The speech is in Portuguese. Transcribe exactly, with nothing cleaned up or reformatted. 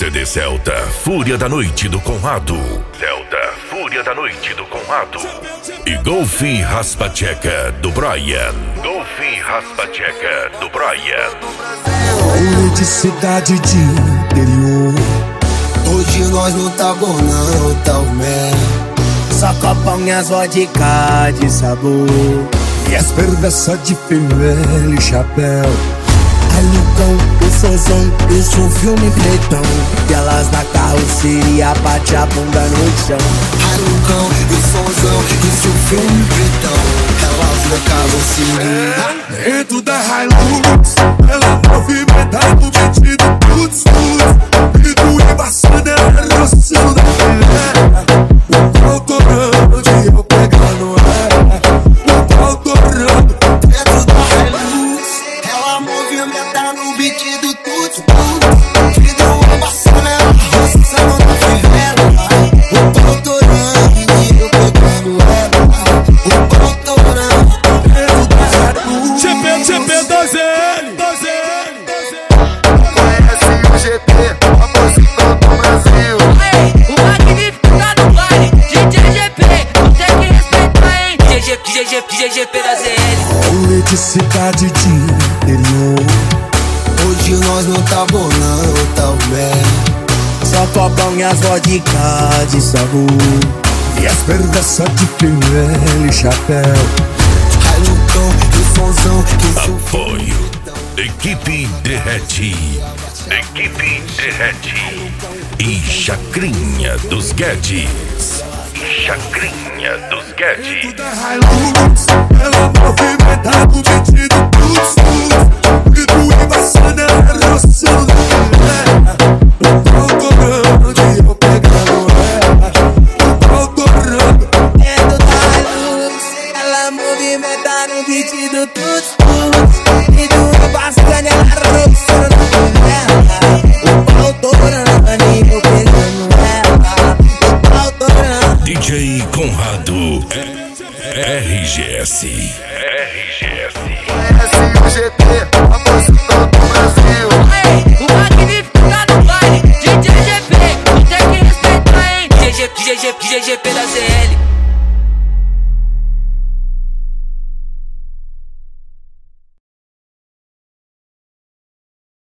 C D Celta, Fúria da Noite do Conrado. Celta, Fúria da Noite do Conrado. E Golfe Raspa Tcheca do Brian. Golfe Raspa Tcheca do Brian. Rolê de cidade de interior. Hoje nós não tá bom não, tá o mel. Só copão e as vodka de sabor. E as perversas de filé e chapéu. A Lucão, o Sonzão, isso um filme pretão. E elas na carroceria bate a bunda no chão. A Lucão, o Sonzão, isso um filme pretão. Elas na carroceria. Dentro da Hilux, ela movimenta no vestido tuts tuts. Vidro embaçado, ela roçando da filé. O pau torando e eu pegando ela. O pau torando. Dentro da Hilux, ela movimenta no beat do tuts tuts. Vidro embaçado, ela roçando da filé. O pau torando e eu pegando ela. O pau torando. Dentro da Hilux. G P, G P, dois L, dois L. Conhece o G P, a música do Brasil. O magnífico tá no baile, D J G P, não tem que respeitar, hein? D J D J P da Z L. Rolê de cidade de interior. Hoje nós não tá bom não, tá o mel. Só copão e as vodka de sabor. E as perversas de filé e chapéu. A Lucão e o Sonzão, que isso Apoio. Equipe Derrete. Equipe Derrete. E Chacrinha dos Guedes. E Chacrinha dos Guedes. Da Hilux, ela movimenta no vestido tuts tuts. Vidro embaçado, ela roçando da filé. O pau torando e eu pegando ela. O pau torando. Dentro da luz, ela movimenta no beat do tuts tuts. E do bastante ela roçando da filé. O pau torando e eu pegando ela. O pau torando. D J Conrado. R G S. R G S. conhece o G P, a música